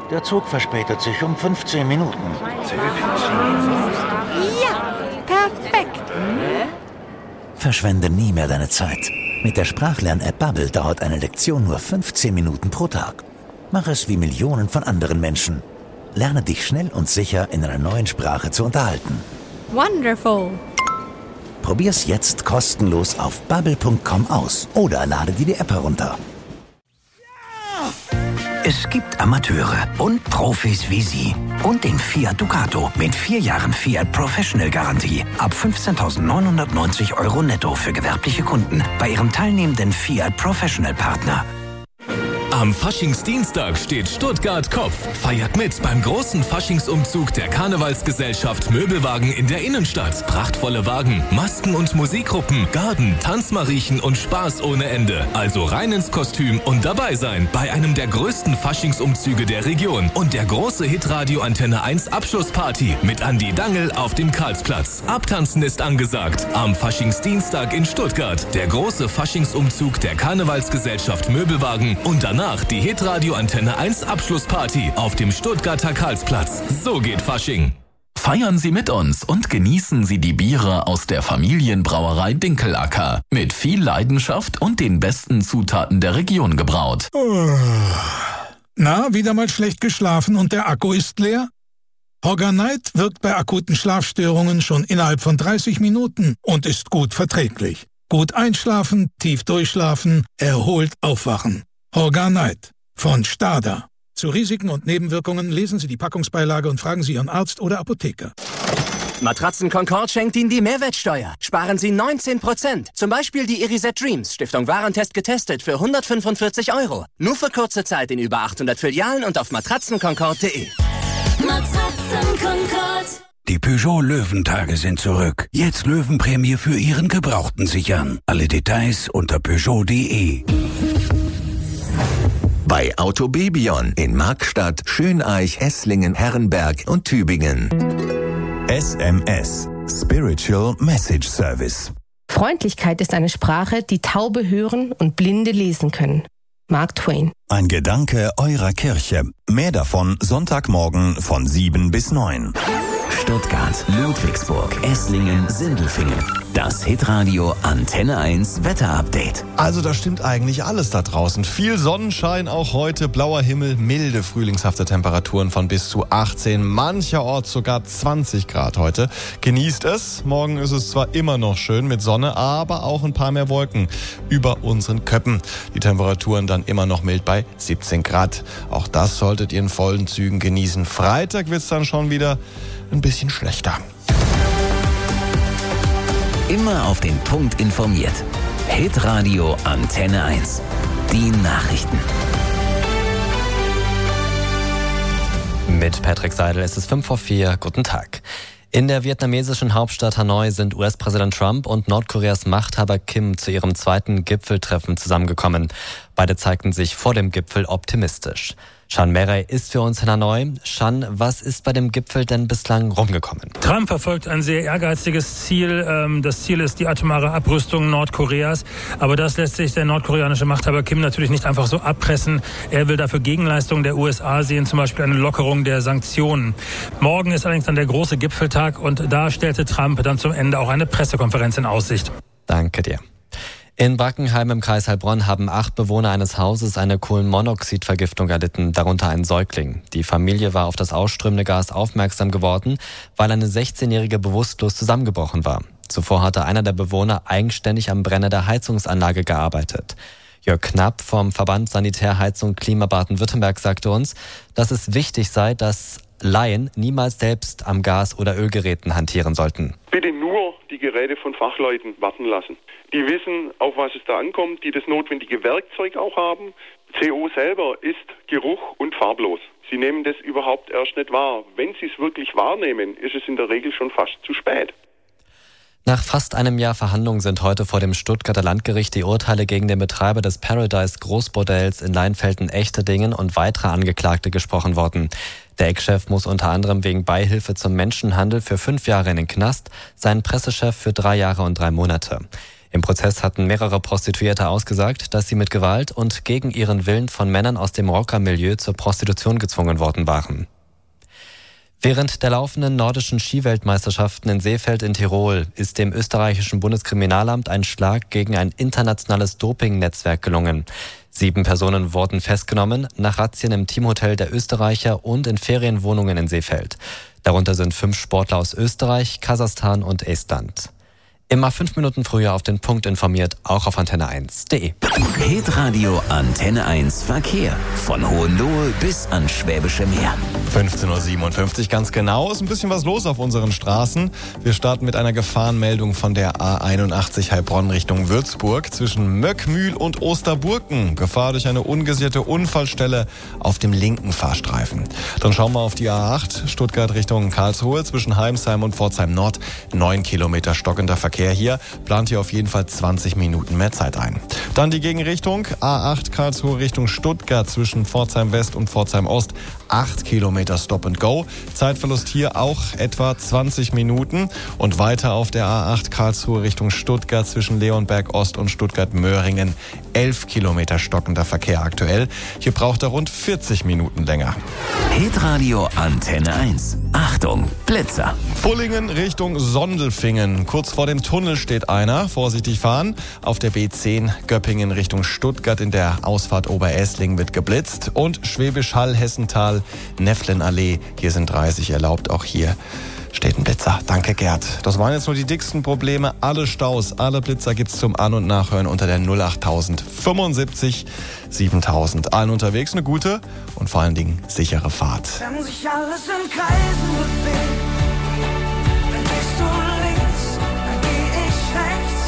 Der Zug verspätet sich um 15 Minuten. Ja, perfekt. Verschwende nie mehr deine Zeit. Mit der Sprachlern-App Babbel dauert eine Lektion nur 15 Minuten pro Tag. Mach es wie Millionen von anderen Menschen. Lerne dich schnell und sicher in einer neuen Sprache zu unterhalten. Wonderful. Probier's jetzt kostenlos auf babbel.com aus oder lade dir die App herunter. Es gibt Amateure und Profis wie Sie. Und den Fiat Ducato mit 4 Jahren Fiat Professional Garantie. Ab 15.990 € netto für gewerbliche Kunden bei Ihrem teilnehmenden Fiat Professional Partner. Am Faschingsdienstag steht Stuttgart Kopf. Feiert mit beim großen Faschingsumzug der Karnevalsgesellschaft Möbelwagen in der Innenstadt. Prachtvolle Wagen, Masken und Musikgruppen, Garden, Tanzmariechen und Spaß ohne Ende. Also rein ins Kostüm und dabei sein bei einem der größten Faschingsumzüge der Region und der große Hitradio Antenne 1 Abschlussparty mit Andi Dangel auf dem Karlsplatz. Abtanzen ist angesagt. Am Faschingsdienstag in Stuttgart. Der große Faschingsumzug der Karnevalsgesellschaft Möbelwagen und danach die Hitradio Antenne 1 Abschlussparty auf dem Stuttgarter Karlsplatz. So geht Fasching. Feiern Sie mit uns und genießen Sie die Biere aus der Familienbrauerei Dinkelacker. Mit viel Leidenschaft und den besten Zutaten der Region gebraut. Na, wieder mal schlecht geschlafen und der Akku ist leer? Horganite wirkt bei akuten Schlafstörungen schon innerhalb von 30 Minuten und ist gut verträglich. Gut einschlafen, tief durchschlafen, erholt aufwachen. Horganite von Stada. Zu Risiken und Nebenwirkungen lesen Sie die Packungsbeilage und fragen Sie Ihren Arzt oder Apotheker. Matratzen Concord schenkt Ihnen die Mehrwertsteuer. Sparen Sie 19%. Zum Beispiel die Iriset Dreams, Stiftung Warentest getestet, für 145 €. Nur für kurze Zeit in über 800 Filialen und auf matratzenconcord.de. Matratzen Concord. Die Peugeot Löwentage sind zurück. Jetzt Löwenprämie für Ihren Gebrauchten sichern. Alle Details unter Peugeot.de. Bei Auto Bebion in Markstadt, Schöneich, Esslingen, Herrenberg und Tübingen. SMS, Spiritual Message Service. Freundlichkeit ist eine Sprache, die Taube hören und Blinde lesen können. Mark Twain. Ein Gedanke eurer Kirche. Mehr davon Sonntagmorgen von 7 bis 9. Stuttgart, Ludwigsburg, Esslingen, Sindelfingen. Das Hitradio Antenne 1 Wetterupdate. Also da stimmt eigentlich alles da draußen. Viel Sonnenschein auch heute, blauer Himmel, milde frühlingshafte Temperaturen von bis zu 18, mancherorts sogar 20 Grad heute. Genießt es. Morgen ist es zwar immer noch schön mit Sonne, aber auch ein paar mehr Wolken über unseren Köppen. Die Temperaturen dann immer noch mild bei 17 Grad. Auch das solltet ihr in vollen Zügen genießen. Freitag wird es dann schon wieder ein bisschen schlechter. Immer auf den Punkt informiert. Hitradio Antenne 1. Die Nachrichten. Mit Patrick Seidel ist es 5:04. Guten Tag. In der vietnamesischen Hauptstadt Hanoi sind US-Präsident Trump und Nordkoreas Machthaber Kim zu ihrem zweiten Gipfeltreffen zusammengekommen. Beide zeigten sich vor dem Gipfel optimistisch. Shan Merey ist für uns in Hanoi. Shan, was ist bei dem Gipfel denn bislang rumgekommen? Trump verfolgt ein sehr ehrgeiziges Ziel. Das Ziel ist die atomare Abrüstung Nordkoreas. Aber das lässt sich der nordkoreanische Machthaber Kim natürlich nicht einfach so abpressen. Er will dafür Gegenleistungen der USA sehen, zum Beispiel eine Lockerung der Sanktionen. Morgen ist allerdings dann der große Gipfeltag und da stellte Trump dann zum Ende auch eine Pressekonferenz in Aussicht. Danke dir. In Brackenheim im Kreis Heilbronn haben 8 Bewohner eines Hauses eine Kohlenmonoxidvergiftung erlitten, darunter ein Säugling. Die Familie war auf das ausströmende Gas aufmerksam geworden, weil eine 16-Jährige bewusstlos zusammengebrochen war. Zuvor hatte einer der Bewohner eigenständig am Brenner der Heizungsanlage gearbeitet. Jörg Knapp vom Verband Sanitär, Heizung, Klima Baden-Württemberg sagte uns, dass es wichtig sei, dass Laien niemals selbst am Gas- oder Ölgeräten hantieren sollten. Bitte nur die Geräte von Fachleuten warten lassen. Die wissen, auf was es da ankommt, die das notwendige Werkzeug auch haben. CO selber ist Geruch und farblos. Sie nehmen das überhaupt erst nicht wahr. Wenn Sie es wirklich wahrnehmen, ist es in der Regel schon fast zu spät. Nach fast einem Jahr Verhandlungen sind heute vor dem Stuttgarter Landgericht die Urteile gegen den Betreiber des Paradise Großbordells in Leinfelden-Echterdingen und weitere Angeklagte gesprochen worden. Der Ex-Chef muss unter anderem wegen Beihilfe zum Menschenhandel für 5 Jahre in den Knast, sein Pressechef für 3 Jahre und 3 Monate. Im Prozess hatten mehrere Prostituierte ausgesagt, dass sie mit Gewalt und gegen ihren Willen von Männern aus dem Rockermilieu zur Prostitution gezwungen worden waren. Während der laufenden nordischen Skiweltmeisterschaften in Seefeld in Tirol ist dem österreichischen Bundeskriminalamt ein Schlag gegen ein internationales Dopingnetzwerk gelungen. 7 Personen wurden festgenommen, nach Razzien im Teamhotel der Österreicher und in Ferienwohnungen in Seefeld. Darunter sind 5 Sportler aus Österreich, Kasachstan und Estland. Immer 5 Minuten früher auf den Punkt informiert, auch auf antenne1.de. Hitradio Antenne 1 Verkehr. Von Hohenlohe bis ans Schwäbische Meer. 15.57 Uhr ganz genau. Ist ein bisschen was los auf unseren Straßen. Wir starten mit einer Gefahrenmeldung von der A81 Heilbronn Richtung Würzburg zwischen Möckmühl und Osterburken. Gefahr durch eine ungesicherte Unfallstelle auf dem linken Fahrstreifen. Dann schauen wir auf die A8 Stuttgart Richtung Karlsruhe zwischen Heimsheim und Pforzheim Nord. 9 Kilometer stockender Verkehr hier. Plant hier auf jeden Fall 20 Minuten mehr Zeit ein. Dann die Gegenrichtung. A8 Karlsruhe Richtung Stuttgart zwischen Pforzheim West und Pforzheim Ost. 8 Kilometer Stop and Go. Zeitverlust hier auch etwa 20 Minuten. Und weiter auf der A8 Karlsruhe Richtung Stuttgart zwischen Leonberg Ost und Stuttgart-Möhringen. 11 Kilometer stockender Verkehr aktuell. Hier braucht er rund 40 Minuten länger. Hitradio Antenne 1. Achtung, Blitzer. Pullingen Richtung Sondelfingen. Kurz vor dem Tunnel steht einer. Vorsichtig fahren. Auf der B10 Göppingen Richtung Stuttgart in der Ausfahrt Oberesslingen wird geblitzt. Und Schwäbisch Hall, Hessental, Neflenallee. Hier sind 30 erlaubt. Auch hier steht ein Blitzer. Danke, Gerd. Das waren jetzt nur die dicksten Probleme. Alle Staus, alle Blitzer gibt's zum An- und Nachhören unter der 08000 75 7000. Allen unterwegs eine gute und vor allen Dingen sichere Fahrt. Wenn sich alles in Kreisen bewegt, dann gehst du links, dann geh ich rechts.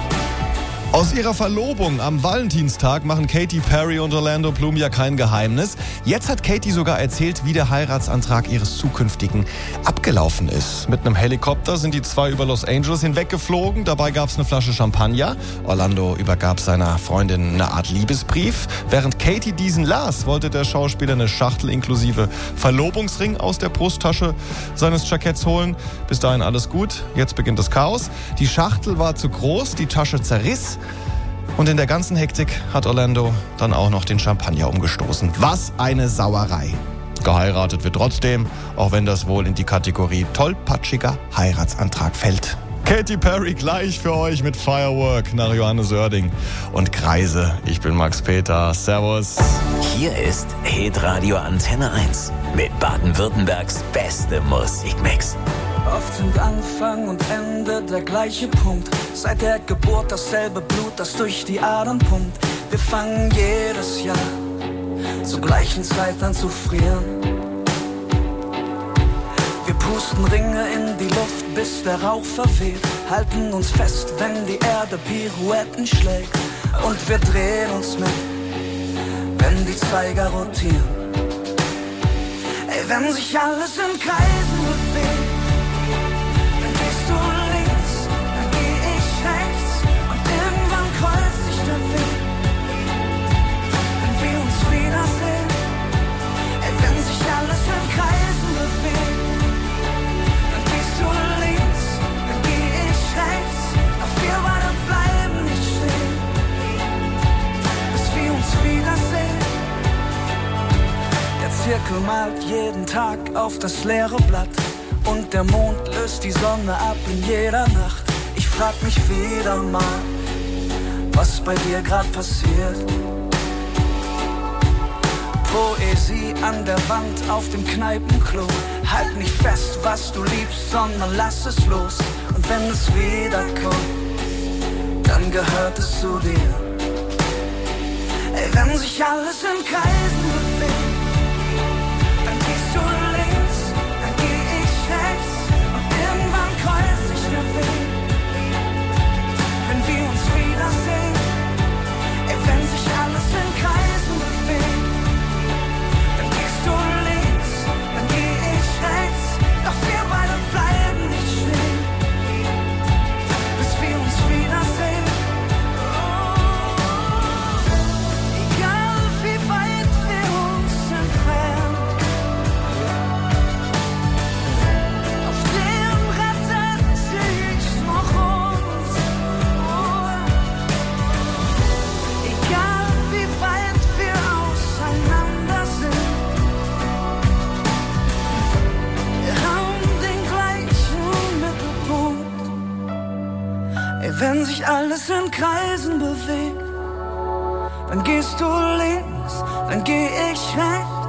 Aus ihrer Verlobung am Valentinstag machen Katy Perry und Orlando Bloom ja kein Geheimnis. Jetzt hat Katy sogar erzählt, wie der Heiratsantrag ihres zukünftigen abgelaufen ist. Mit einem Helikopter sind die zwei über Los Angeles hinweggeflogen. Dabei gab es eine Flasche Champagner. Orlando übergab seiner Freundin eine Art Liebesbrief. Während Katy diesen las, wollte der Schauspieler eine Schachtel inklusive Verlobungsring aus der Brusttasche seines Jacketts holen. Bis dahin alles gut. Jetzt beginnt das Chaos. Die Schachtel war zu groß, die Tasche zerriss. Und in der ganzen Hektik hat Orlando dann auch noch den Champagner umgestoßen. Was eine Sauerei. Geheiratet wird trotzdem, auch wenn das wohl in die Kategorie tollpatschiger Heiratsantrag fällt. Katy Perry gleich für euch mit Firework nach Johannes Oerding und Kreise. Ich bin Max Peter. Servus. Hier ist Hitradio Antenne 1 mit Baden-Württembergs beste Musikmix. Oft sind Anfang und Ende der gleiche Punkt. Seit der Geburt dasselbe Blut, das durch die Adern pumpt. Wir fangen jedes Jahr zur gleichen Zeit an zu frieren. Wir pusten Ringe in die Luft, bis der Rauch verweht. Halten uns fest, wenn die Erde Pirouetten schlägt. Und wir drehen uns mit, wenn die Zeiger rotieren. Ey, wenn sich alles in Kreisen bewegt, dann gehst du links, dann geh ich rechts. Und irgendwann kreuzt sich der Weg, wenn wir uns wiedersehen. Ey, wenn sich alles in Kreisen bewegt, dann gehst du links, dann geh ich rechts. Doch wir beide bleiben nicht stehen, bis wir uns wiedersehen. Der Zirkel malt jeden Tag auf das leere Blatt. Und der Mond löst die Sonne ab in jeder Nacht. Ich frag mich wieder mal, was bei dir grad passiert. Poesie an der Wand auf dem Kneipenklo. Halt nicht fest, was du liebst, sondern lass es los. Und wenn es wiederkommt, dann gehört es zu dir. Ey, wenn sich alles in Kreisen bewegt, dann gehst du links, dann geh ich rechts. Und irgendwann kreuzt sich der Weg, wenn wir uns wiedersehen. Ey, wenn sich alles in Kreisen bewegt, dann gehst du links, dann geh ich rechts. Doch wir beide bleiben nicht stehen, bis wir uns wiedersehen. Egal wie weit wir Ey, wenn sich alles in Kreisen bewegt, dann gehst du links, dann geh ich rechts.